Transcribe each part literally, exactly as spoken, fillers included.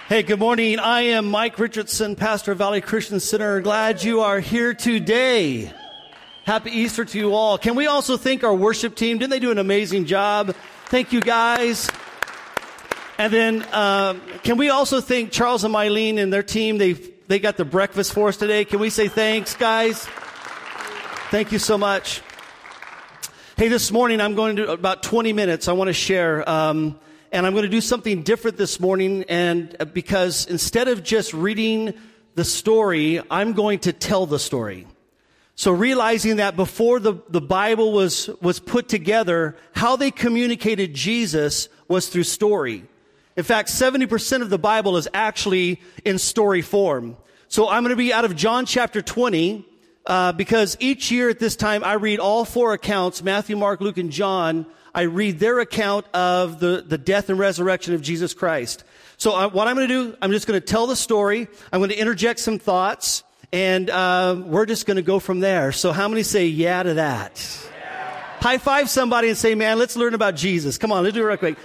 Hey, good morning. I am Mike Richardson, pastor of Valley Christian Center. Glad you are here today. Happy Easter to you all. Can we also thank our worship team? Didn't they do an amazing job? Thank you, guys. And then um, can we also thank Charles and Mylene and their team? They they got the breakfast for us today. Can we say thanks, guys? Thank you so much. Hey, this morning I'm going to do about twenty minutes. I want to share. Um, And I'm going to do something different this morning, and because instead of just reading the story, I'm going to tell the story. So realizing that before the, the Bible was, was put together, how they communicated Jesus was through story. In fact, seventy percent of the Bible is actually in story form. So I'm going to be out of John chapter twenty, uh, because each year at this time I read all four accounts, Matthew, Mark, Luke, and John. I read their account of the, the death and resurrection of Jesus Christ. So I, what I'm going to do, I'm just going to tell the story. I'm going to interject some thoughts, and uh, we're just going to go from there. So how many say yeah to that? Yeah. High five somebody and say, man, let's learn about Jesus. Come on, let's do it real quick.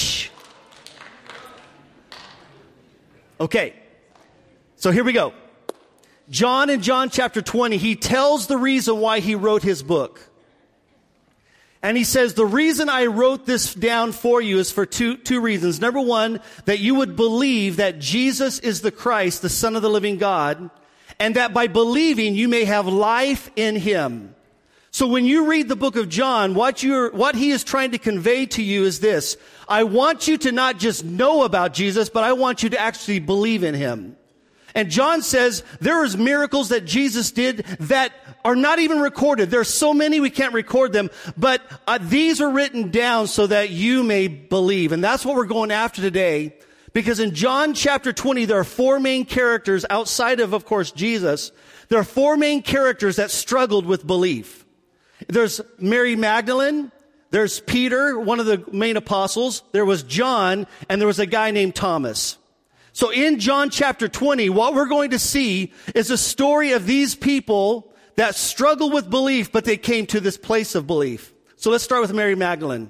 Okay, so here we go. John in John chapter twenty, he tells the reason why he wrote his book. And he says, the reason I wrote this down for you is for two, two reasons. Number one, that you would believe that Jesus is the Christ, the Son of the living God, and that by believing you may have life in him. So when you read the book of John, what you're, what he is trying to convey to you is this. I want you to not just know about Jesus, but I want you to actually believe in him. And John says there is miracles that Jesus did that are not even recorded. There are so many we can't record them, but uh, these are written down so that you may believe. And that's what we're going after today, because in John chapter twenty, there are four main characters outside of, of course, Jesus. There are four main characters that struggled with belief. There's Mary Magdalene. There's Peter, one of the main apostles. There was John, and there was a guy named Thomas. So in John chapter twenty, what we're going to see is a story of these people that struggle with belief, but they came to this place of belief. So let's start with Mary Magdalene.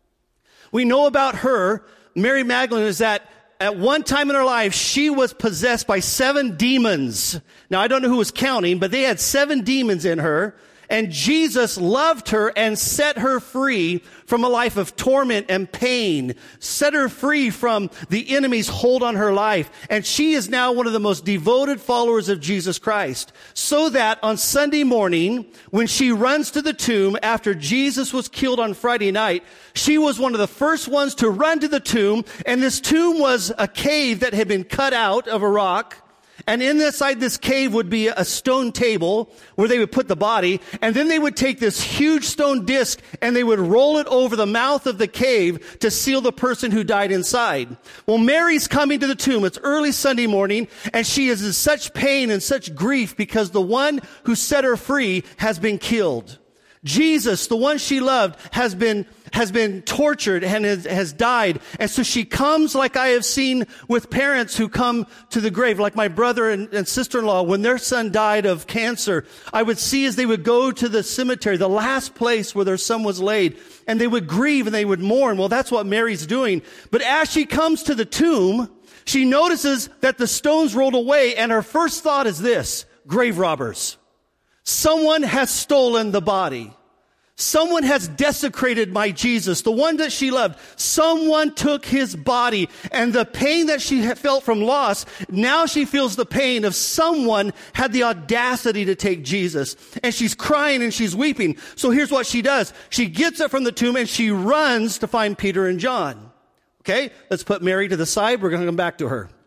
We know about her. Mary Magdalene is that at one time in her life, she was possessed by seven demons. Now, I don't know who was counting, but they had seven demons in her. And Jesus loved her and set her free from a life of torment and pain, set her free from the enemy's hold on her life. And she is now one of the most devoted followers of Jesus Christ. So that on Sunday morning, when she runs to the tomb after Jesus was killed on Friday night, she was one of the first ones to run to the tomb. And this tomb was a cave that had been cut out of a rock. And inside this cave would be a stone table where they would put the body. And then they would take this huge stone disc and they would roll it over the mouth of the cave to seal the person who died inside. Well, Mary's coming to the tomb. It's early Sunday morning, and she is in such pain and such grief because the one who set her free has been killed. Jesus, the one she loved, has been has been tortured and has, has died. And so she comes like I have seen with parents who come to the grave, like my brother and, and sister-in-law, when their son died of cancer. I would see as they would go to the cemetery, the last place where their son was laid, and they would grieve and they would mourn. Well, that's what Mary's doing. But as she comes to the tomb, she notices that the stones rolled away, and her first thought is this: grave robbers. Someone has stolen the body. Someone has desecrated my Jesus, the one that she loved. Someone took his body, and the pain that she felt from loss, now she feels the pain of someone had the audacity to take Jesus. And she's crying and she's weeping. So here's what she does. She gets up from the tomb and she runs to find Peter and John. Okay, let's put Mary to the side. We're going to come back to her.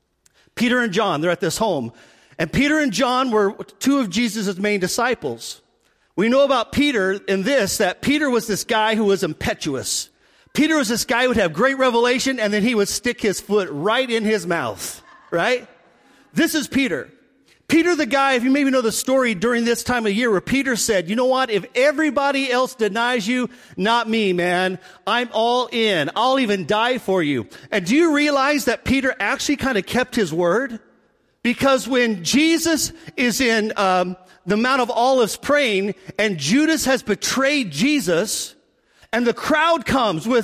Peter and John, they're at this home. And Peter and John were two of Jesus' main disciples. We know about Peter in this, that Peter was this guy who was impetuous. Peter was this guy who would have great revelation, and then he would stick his foot right in his mouth, right? This is Peter. Peter the guy, if you maybe know the story during this time of year, where Peter said, you know what, if everybody else denies you, not me, man. I'm all in. I'll even die for you. And do you realize that Peter actually kind of kept his word? Because when Jesus is in um, the Mount of Olives praying, and Judas has betrayed Jesus, and the crowd comes with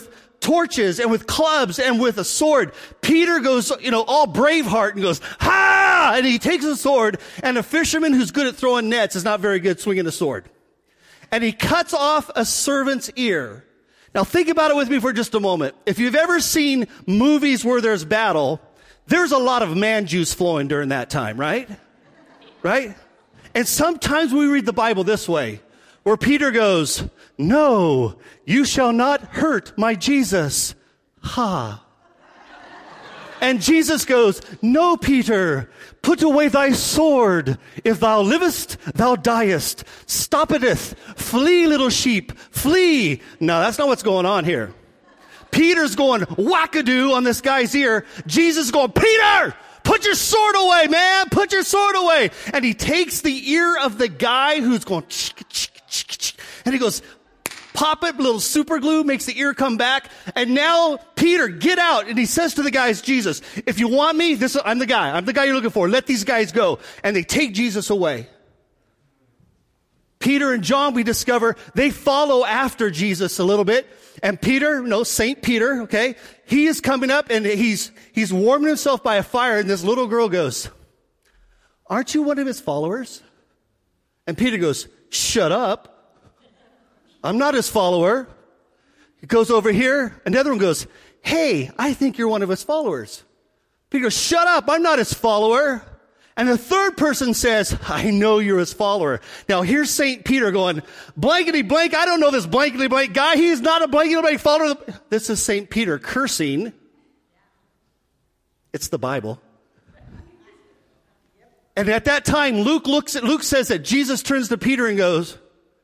torches and with clubs and with a sword. Peter goes, you know, all Braveheart and goes, ha! And he takes a sword, and a fisherman who's good at throwing nets is not very good swinging a sword. And he cuts off a servant's ear. Now think about it with me for just a moment. If you've ever seen movies where there's battle, there's a lot of man juice flowing during that time, right? Right? And sometimes we read the Bible this way, where Peter goes, no, you shall not hurt my Jesus. Ha. And Jesus goes, no, Peter, put away thy sword. If thou livest, thou diest. Stoppiteth. Flee, little sheep. Flee. No, that's not what's going on here. Peter's going wackadoo on this guy's ear. Jesus is going, Peter, put your sword away, man. Put your sword away. And he takes the ear of the guy who's going, and he goes, pop it, little super glue, makes the ear come back. And now, Peter, get out. And he says to the guys, Jesus, if you want me, this, I'm the guy. I'm the guy you're looking for. Let these guys go. And they take Jesus away. Peter and John, we discover, they follow after Jesus a little bit. And Peter, no, Saint Peter, okay, he is coming up and he's, he's warming himself by a fire. And this little girl goes, aren't you one of his followers? And Peter goes, shut up. I'm not his follower. He goes over here. Another one goes, hey, I think you're one of his followers. Peter goes, shut up. I'm not his follower. And the third person says, I know you're his follower. Now here's Saint Peter going, blankety blank. I don't know this blankety blank guy. He's not a blankety blank follower. This is Saint Peter cursing. It's the Bible. And at that time, Luke looks at, Luke says that Jesus turns to Peter and goes,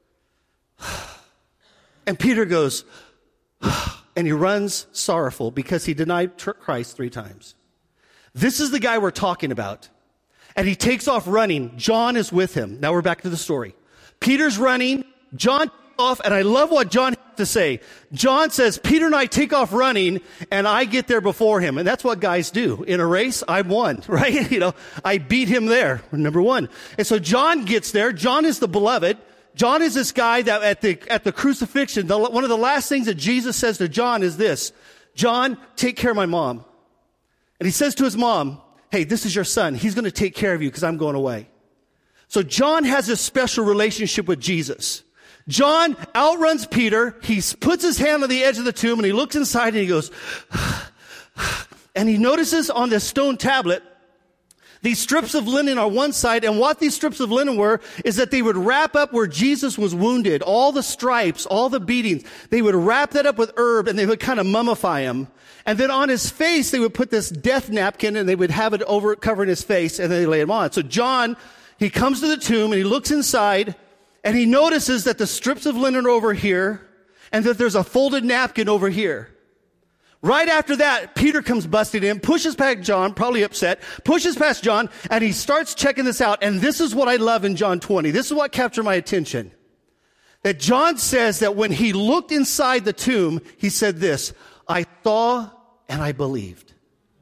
and Peter goes, and he runs sorrowful because he denied Christ three times. This is the guy we're talking about. And he takes off running. John is with him. Now we're back to the story. Peter's running. John takes off, and I love what John has to say. John says, Peter and I take off running, and I get there before him. And that's what guys do. In a race, I won, right? You know, I beat him there, number one. And so John gets there. John is the beloved. John is this guy that at the, at the crucifixion, the, one of the last things that Jesus says to John is this, John, take care of my mom. And he says to his mom, hey, this is your son. He's going to take care of you because I'm going away. So John has a special relationship with Jesus. John outruns Peter. He puts his hand on the edge of the tomb and he looks inside and he goes, and he notices on this stone tablet, these strips of linen are one side, and what these strips of linen were is that they would wrap up where Jesus was wounded, all the stripes, all the beatings. They would wrap that up with herb, and they would kind of mummify him. And then on his face, they would put this death napkin, and they would have it over covering his face, and then they lay him on. So John, he comes to the tomb, and he looks inside, and he notices that the strips of linen are over here, and that there's a folded napkin over here. Right after that, Peter comes busting in, pushes past John, probably upset, pushes past John, and he starts checking this out. And this is what I love in John twenty. This is what captured my attention. That John says that when he looked inside the tomb, he said this, I saw and I believed.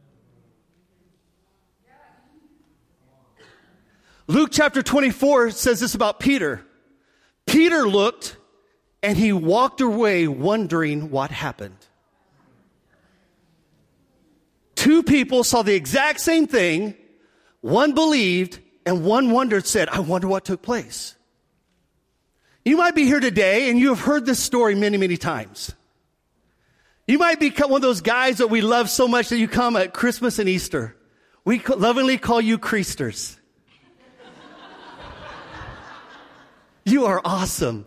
Luke chapter twenty-four says this about Peter. Peter looked and he walked away wondering what happened. Two people saw the exact same thing. One believed and one wondered, said, I wonder what took place. You might be here today and you have heard this story many, many times. You might be one of those guys that we love so much that you come at Christmas and Easter. We lovingly call you Creasters. You are awesome.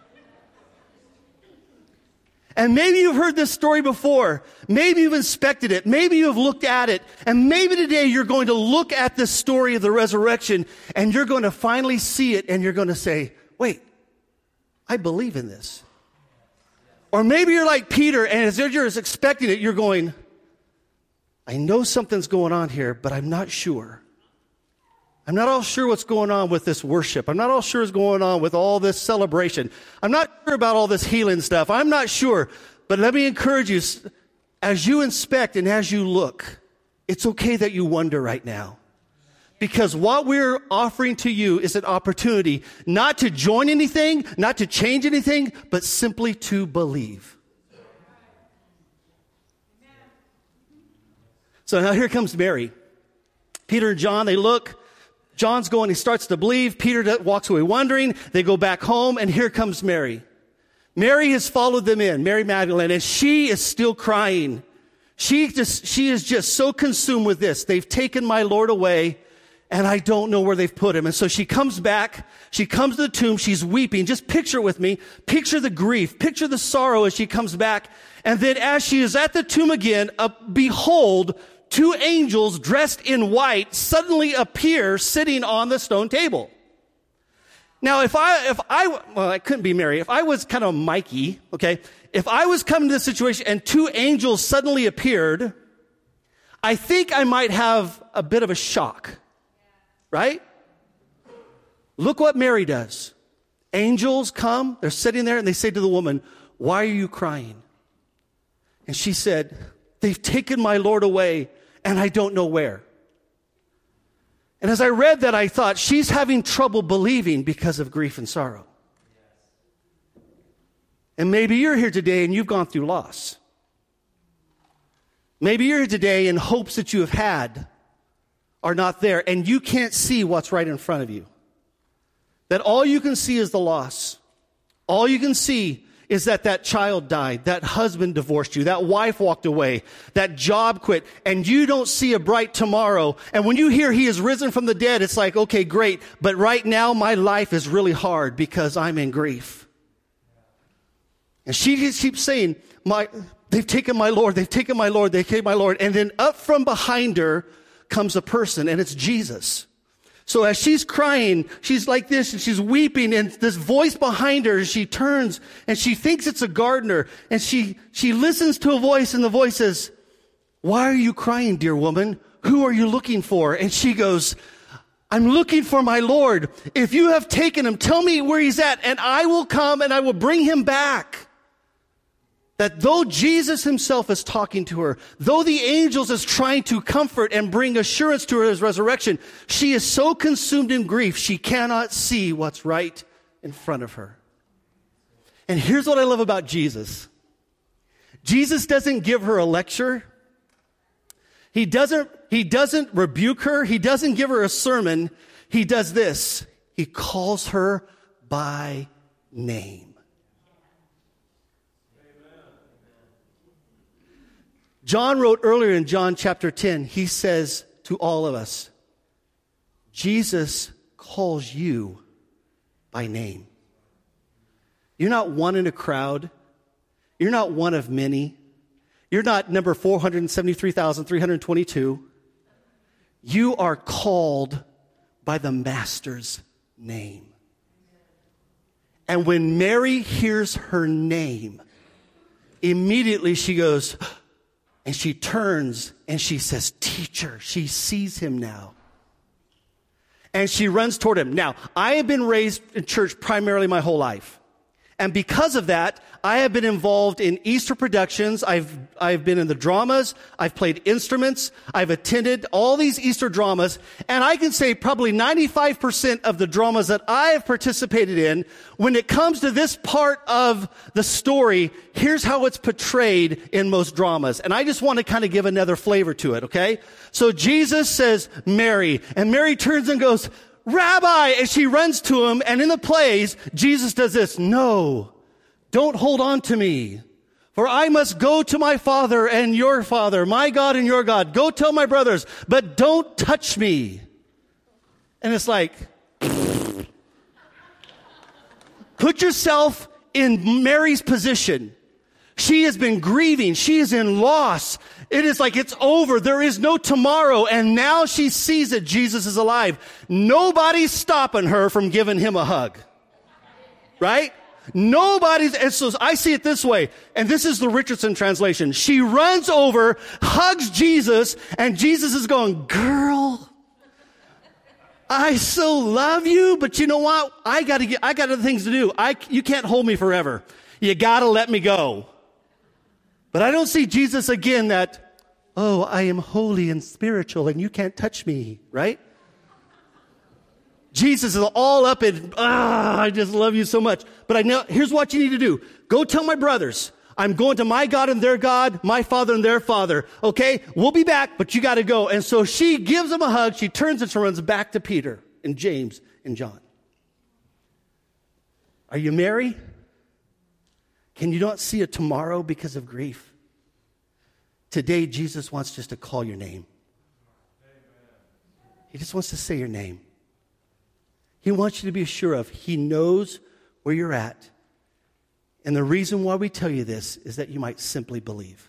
And maybe you've heard this story before. Maybe you've inspected it. Maybe you've looked at it. And maybe today you're going to look at this story of the resurrection and you're going to finally see it and you're going to say, wait, I believe in this. Or maybe you're like Peter and as you're expecting it, you're going, I know something's going on here, but I'm not sure. I'm not all sure what's going on with this worship. I'm not all sure what's going on with all this celebration. I'm not sure about all this healing stuff. I'm not sure. But let me encourage you, as you inspect and as you look, it's okay that you wonder right now. Because what we're offering to you is an opportunity not to join anything, not to change anything, but simply to believe. So now here comes Mary. Peter and John, they look. John's going, he starts to believe. Peter walks away wondering. They go back home, and here comes Mary. Mary has followed them in, Mary Magdalene, and she is still crying. She just, she is just so consumed with this. They've taken my Lord away, and I don't know where they've put him. And so she comes back. She comes to the tomb. She's weeping. Just picture it with me. Picture the grief. Picture the sorrow as she comes back. And then as she is at the tomb again, uh, behold, two angels dressed in white suddenly appear sitting on the stone table. Now, if I, if I, well, it couldn't be Mary. If I was kind of Mikey, okay, if I was coming to this situation and two angels suddenly appeared, I think I might have a bit of a shock, right? Look what Mary does. Angels come, they're sitting there, and they say to the woman, why are you crying? And she said, they've taken my Lord away, and I don't know where. And as I read that, I thought, she's having trouble believing because of grief and sorrow. And maybe you're here today and you've gone through loss. Maybe you're here today and hopes that you have had are not there, and you can't see what's right in front of you. That all you can see is the loss. All you can see is that that child died, that husband divorced you, that wife walked away, that job quit, and you don't see a bright tomorrow. And when you hear he is risen from the dead, it's like, okay, great, but right now my life is really hard because I'm in grief. And she just keeps saying, my, they've taken my Lord, they've taken my Lord, they've taken my Lord. And then up from behind her comes a person, and it's Jesus. So as she's crying, she's like this, and she's weeping, and this voice behind her, she turns, and she thinks it's a gardener, and she, she listens to a voice, and the voice says, why are you crying, dear woman? Who are you looking for? And she goes, I'm looking for my Lord. If you have taken him, tell me where he's at, and I will come, and I will bring him back. That though Jesus himself is talking to her, though the angels is trying to comfort and bring assurance to her his resurrection, she is so consumed in grief, she cannot see what's right in front of her. And here's what I love about Jesus. Jesus doesn't give her a lecture. He doesn't, he doesn't rebuke her. He doesn't give her a sermon. He does this. He calls her by name. John wrote earlier in John chapter ten, he says to all of us, Jesus calls you by name. You're not one in a crowd. You're not one of many. You're not number four hundred seventy-three thousand three hundred twenty-two. You are called by the Master's name. And when Mary hears her name, immediately she goes, and she turns and she says, teacher. She sees him now. And she runs toward him. Now, I have been raised in church primarily my whole life. And because of that, I have been involved in Easter productions. I've, I've been in the dramas. I've played instruments. I've attended all these Easter dramas. And I can say probably ninety-five percent of the dramas that I have participated in, when it comes to this part of the story, here's how it's portrayed in most dramas. And I just want to kind of give another flavor to it, okay? So Jesus says, Mary, and Mary turns and goes, Rabbi, and she runs to him, and in the plays, Jesus does this, no, don't hold on to me, for I must go to my Father and your Father, my God and your God. Go tell my brothers, but don't touch me. And it's like, put yourself in Mary's position. She has been grieving. She is in loss. It is like it's over. There is no tomorrow. And now she sees that Jesus is alive. Nobody's stopping her from giving him a hug. Right? Nobody's, and so I see it this way, and this is the Richardson translation. She runs over, hugs Jesus, and Jesus is going, girl, I so love you, but you know what? I gotta get, I got other things to do. I, you can't hold me forever. You gotta let me go. But I don't see Jesus again that, oh, I am holy and spiritual and you can't touch me, right? Jesus is all up in, ah, I just love you so much. But I know, here's what you need to do. Go tell my brothers. I'm going to my God and their God, my father and their father. Okay, we'll be back, but you got to go. And so she gives him a hug. She turns and she runs back to Peter and James and John. Are you Mary? Can you not see a tomorrow because of grief? Today, Jesus wants just to call your name. He just wants to say your name. He wants you to be sure of he knows where you're at. And the reason why we tell you this is that you might simply believe.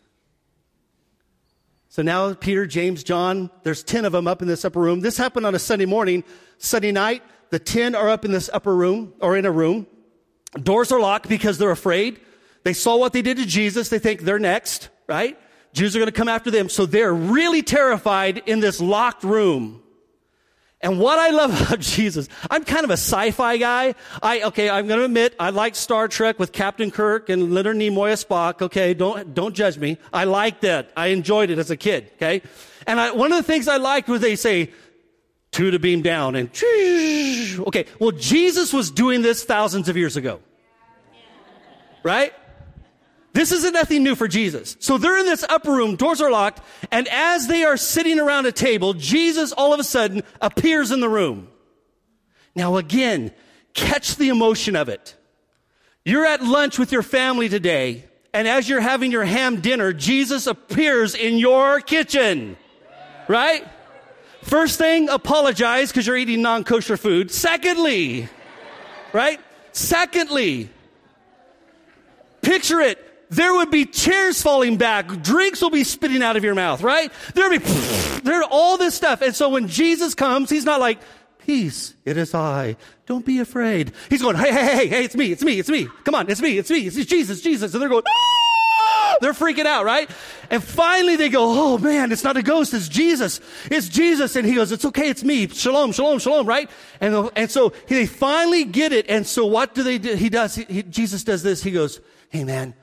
So now Peter, James, John, there's ten of them up in this upper room. This happened on a Sunday morning. Sunday night, the ten are up in this upper room or in a room. Doors are locked because they're afraid. They saw what they did to Jesus. They think they're next, right? Jews are going to come after them. So they're really terrified in this locked room. And what I love about Jesus, I'm kind of a sci-fi guy. I, okay, I'm going to admit, I like Star Trek with Captain Kirk and Leonard Nimoy as Spock. Okay, don't, don't judge me. I liked that. I enjoyed it as a kid. Okay. And I, one of the things I liked was they say, two to beam down and, okay. Well, Jesus was doing this thousands of years ago. Right? This isn't nothing new for Jesus. So they're in this upper room, doors are locked, and as they are sitting around a table, Jesus all of a sudden appears in the room. Now again, catch the emotion of it. You're at lunch with your family today, and as you're having your ham dinner, Jesus appears in your kitchen. Right? First thing, apologize because you're eating non-kosher food. Secondly, right? Secondly, picture it. There would be chairs falling back. Drinks will be spitting out of your mouth, right? There would be, there all this stuff. And so when Jesus comes, he's not like, peace, it is I. Don't be afraid. He's going, hey, hey, hey, hey, it's me, it's me, it's me. Come on, it's me, it's me, it's Jesus, Jesus. And they're going, ah! They're freaking out, right? And finally they go, oh man, it's not a ghost, it's Jesus. It's Jesus. And he goes, it's okay, it's me. Shalom, shalom, shalom, right? And, and so they finally get it. And so what do they do? He does, he, he, Jesus does this. He goes, hey man,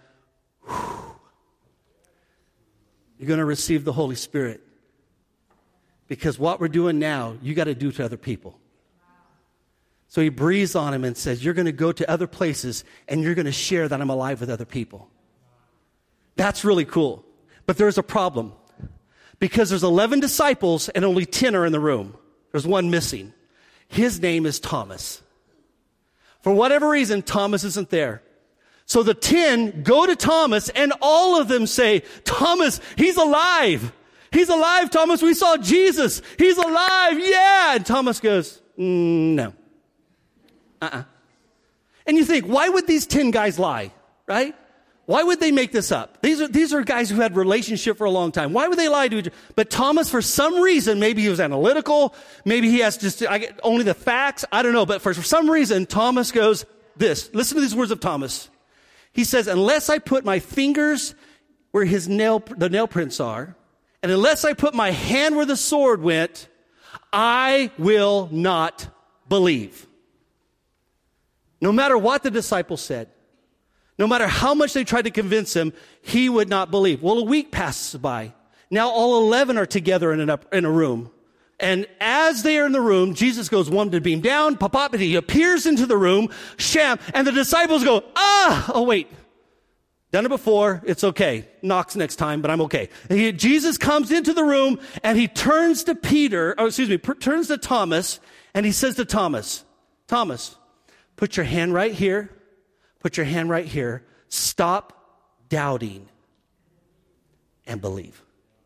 you're going to receive the Holy Spirit. Because what we're doing now, you got to do to other people. So he breathes on him and says, you're going to go to other places and you're going to share that I'm alive with other people. That's really cool. But there's a problem. Because there's eleven disciples and only ten are in the room. There's one missing. His name is Thomas. For whatever reason, Thomas isn't there. So the ten go to Thomas and all of them say, Thomas, he's alive. He's alive, Thomas. We saw Jesus. He's alive. Yeah. And Thomas goes, mm, no. Uh-uh. And you think, why would these ten guys lie? Right? Why would they make this up? These are, these are guys who had relationship for a long time. Why would they lie to each other? But Thomas, for some reason, maybe he was analytical. Maybe he has just I get only the facts. I don't know. But for, for some reason, Thomas goes this. Listen to these words of Thomas. He says, unless I put my fingers where his nail, the nail prints are, and unless I put my hand where the sword went, I will not believe. No matter what the disciples said, no matter how much they tried to convince him, he would not believe. Well, a week passes by. Now all eleven are together in, an up, in a room. And as they are in the room, Jesus goes one to beam down, pop up, and he appears into the room, sham, and the disciples go, ah, oh wait, done it before, it's okay. Knocks next time, but I'm okay. And he, Jesus comes into the room, and he turns to Peter, or excuse me, per, turns to Thomas, and he says to Thomas, Thomas, put your hand right here, put your hand right here, stop doubting, and believe.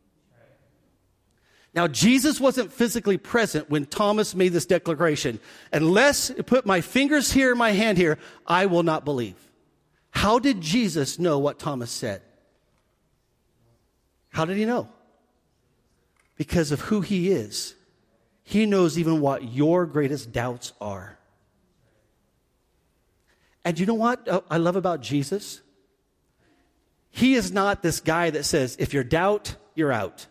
Now, Jesus wasn't physically present when Thomas made this declaration. Unless I put my fingers here, my hand here, I will not believe. How did Jesus know what Thomas said? How did he know? Because of who he is. He knows even what your greatest doubts are. And you know what I love about Jesus? He is not this guy that says, if you're doubt, you're out.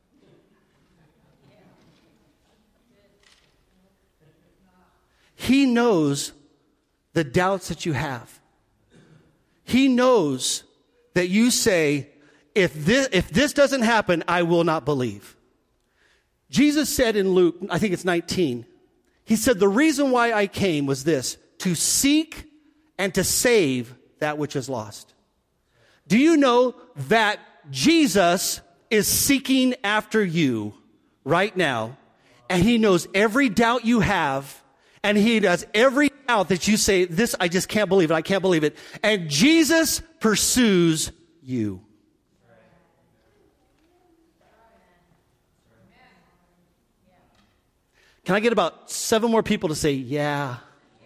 He knows the doubts that you have. He knows that you say, if this, if this doesn't happen, I will not believe. Jesus said in Luke, I think it's nineteen, he said, the reason why I came was this, to seek and to save that which is lost. Do you know that Jesus is seeking after you right now, and he knows every doubt you have, and he does every doubt that you say, this, I just can't believe it, I can't believe it. And Jesus pursues you. Can I get about seven more people to say, yeah?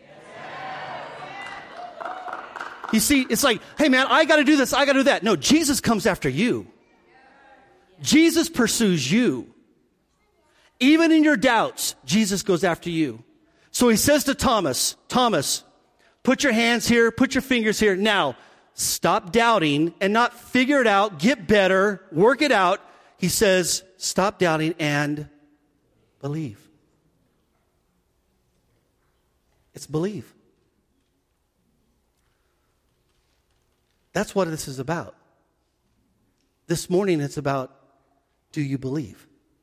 You see, it's like, hey man, I got to do this, I got to do that. No, Jesus comes after you. Jesus pursues you. Even in your doubts, Jesus goes after you. So he says to Thomas, Thomas, put your hands here, put your fingers here. Now, stop doubting and not figure it out, get better, work it out. He says, stop doubting and believe. It's believe. That's what this is about. This morning it's about, do you believe?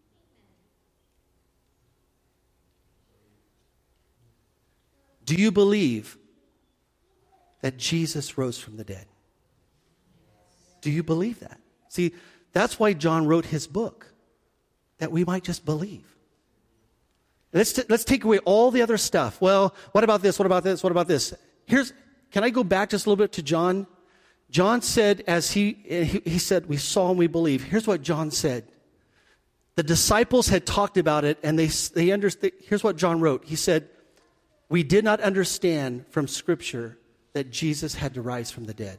Do you believe that Jesus rose from the dead? Do you believe that? See, that's why John wrote his book, that we might just believe. Let's, t- let's take away all the other stuff. Well, what about this? What about this? What about this? Here's, can I go back just a little bit to John? John said, as he, he, he said, we saw and we believe. Here's what John said. The disciples had talked about it, and they, they understood. Here's what John wrote. He said, we did not understand from Scripture that Jesus had to rise from the dead.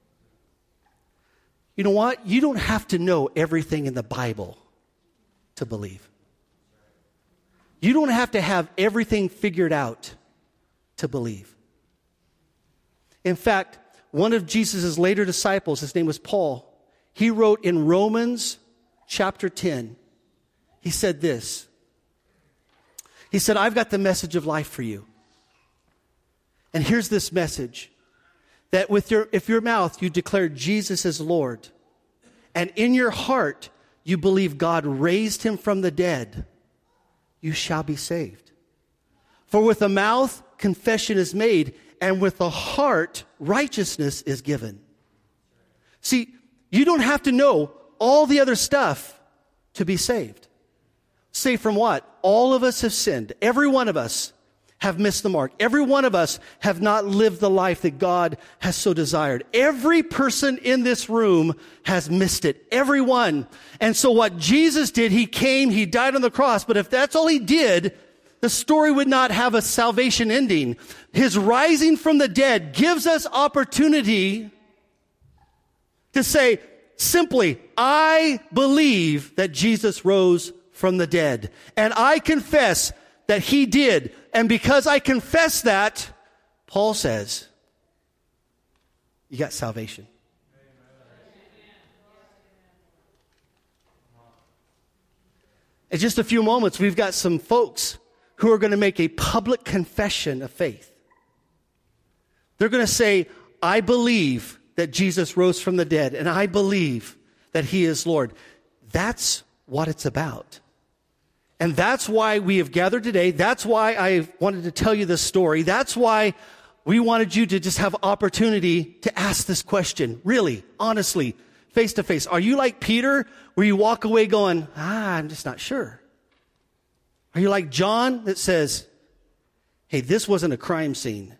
You know what? You don't have to know everything in the Bible to believe. You don't have to have everything figured out to believe. In fact, one of Jesus' later disciples, his name was Paul, he wrote in Romans chapter ten, he said this. He said, I've got the message of life for you. And here's this message, that with your, if your mouth you declare Jesus as Lord, and in your heart you believe God raised him from the dead, you shall be saved. For with the mouth confession is made, and with the heart righteousness is given. See, you don't have to know all the other stuff to be saved. Saved from what? All of us have sinned. Every one of us have missed the mark. Every one of us have not lived the life that God has so desired. Every person in this room has missed it. Everyone. And so what Jesus did, he came, he died on the cross. But if that's all he did, the story would not have a salvation ending. His rising from the dead gives us opportunity to say simply, I believe that Jesus rose from the dead. And I confess that he did. And because I confess that, Paul says, you got salvation. In just a few moments, we've got some folks who are going to make a public confession of faith. They're going to say, I believe that Jesus rose from the dead, and I believe that he is Lord. That's what it's about. And that's why we have gathered today. That's why I wanted to tell you this story. That's why we wanted you to just have opportunity to ask this question, really, honestly, face to face. Are you like Peter, where you walk away going, ah, I'm just not sure? Are you like John that says, hey, this wasn't a crime scene.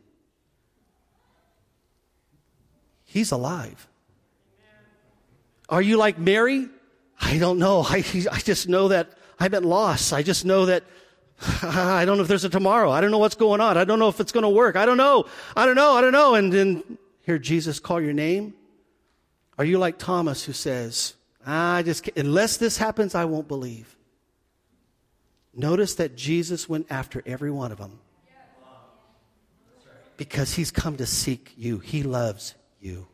He's alive. Are you like Mary? I don't know. I, I just know that I've been lost. I just know that I don't know if there's a tomorrow. I don't know what's going on. I don't know if it's going to work. I don't know. I don't know. I don't know. And then hear Jesus call your name. Are you like Thomas who says, ah, I just can't. Unless this happens, I won't believe. Notice that Jesus went after every one of them because he's come to seek you. He loves you.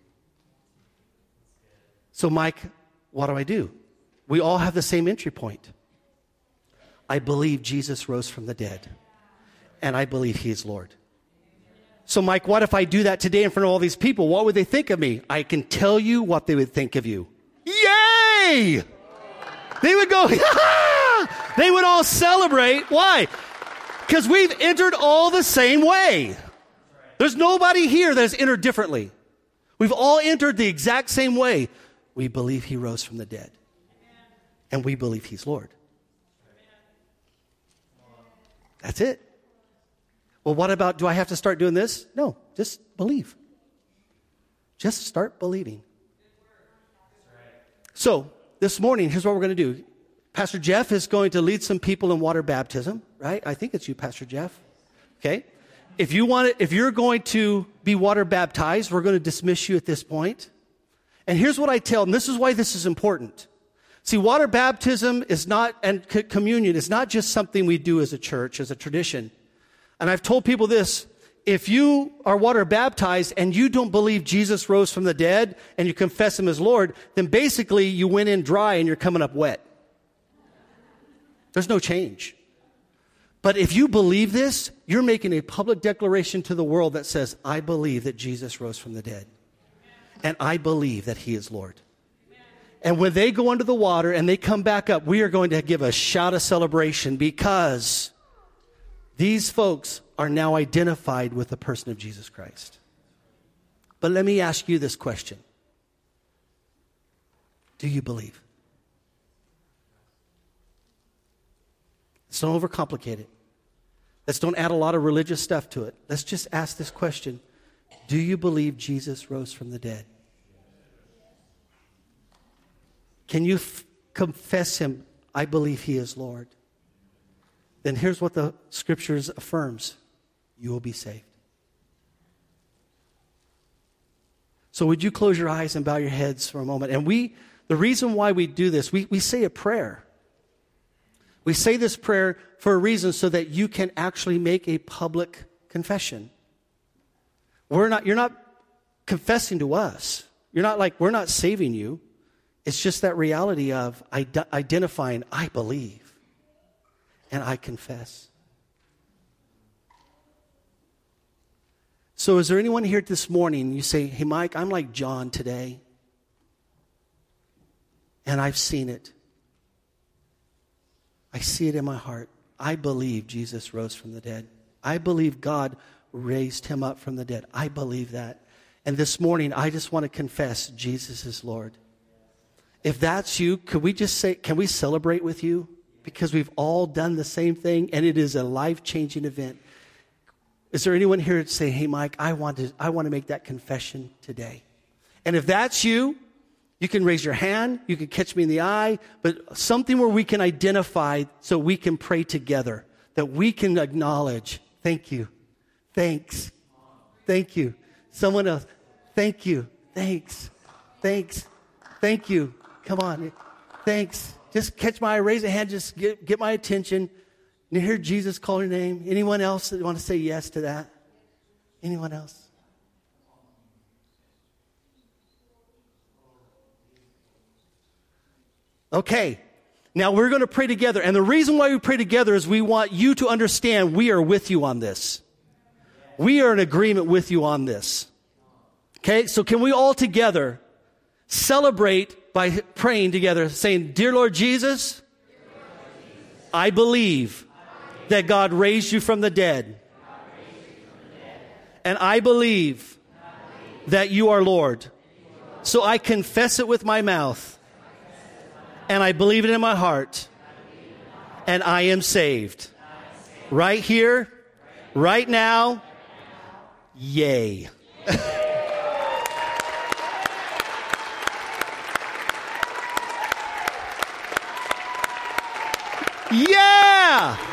So, Mike, what do I do? We all have the same entry point. I believe Jesus rose from the dead, and I believe he is Lord. So, Mike, what if I do that today in front of all these people? What would they think of me? I can tell you what they would think of you. Yay! They would go, ha! They would all celebrate. Why? Because we've entered all the same way. There's nobody here that has entered differently. We've all entered the exact same way. We believe he rose from the dead. And we believe he's Lord. That's it. Well, what about, do I have to start doing this? No, just believe. Just start believing. So, this morning, here's what we're going to do. Pastor Jeff is going to lead some people in water baptism, right? I think it's you, Pastor Jeff. Okay? If you want it, if you're going to be water baptized, we're going to dismiss you at this point. And here's what I tell them. This is why this is important. See, water baptism is not, and c- communion is not just something we do as a church, as a tradition. And I've told people this, if you are water baptized and you don't believe Jesus rose from the dead and you confess him as Lord, then basically you went in dry and you're coming up wet. There's no change. But if you believe this, you're making a public declaration to the world that says, I believe that Jesus rose from the dead. And I believe that he is Lord. And when they go under the water and they come back up, we are going to give a shout of celebration because these folks are now identified with the person of Jesus Christ. But let me ask you this question. Do you believe? Let's don't overcomplicate it. Let's don't add a lot of religious stuff to it. Let's just ask this question. Do you believe Jesus rose from the dead? Can you f- confess him, I believe he is Lord? Then here's what the scriptures affirms. You will be saved. So would you close your eyes and bow your heads for a moment? And we, the reason why we do this, we, we say a prayer. We say this prayer for a reason so that you can actually make a public confession. We're not, you're not confessing to us. You're not like, we're not saving you. It's just that reality of ide- identifying, I believe, and I confess. So is there anyone here this morning, you say, hey, Mike, I'm like John today, and I've seen it. I see it in my heart. I believe Jesus rose from the dead. I believe God raised him up from the dead. I believe that. And this morning, I just want to confess Jesus is Lord. If that's you, could we just say, can we celebrate with you? Because we've all done the same thing, and it is a life-changing event. Is there anyone here to say, hey, Mike, I want to, I want to make that confession today? And if that's you, you can raise your hand, you can catch me in the eye, but something where we can identify so we can pray together, that we can acknowledge, thank you, thanks, thank you. Someone else, thank you, thanks, thanks, thank you. Come on. Thanks. Just catch my eye, raise a hand, just get, get my attention. And hear Jesus call your name. Anyone else that want to say yes to that? Anyone else? Okay. Now we're going to pray together. And the reason why we pray together is we want you to understand we are with you on this. We are in agreement with you on this. Okay. So can we all together celebrate by praying together, saying, Dear Lord Jesus, I believe that God raised you from the dead. And I believe that you are Lord. So I confess it with my mouth. And I believe it in my heart. And I am saved. Right here, right now, yay. Yeah!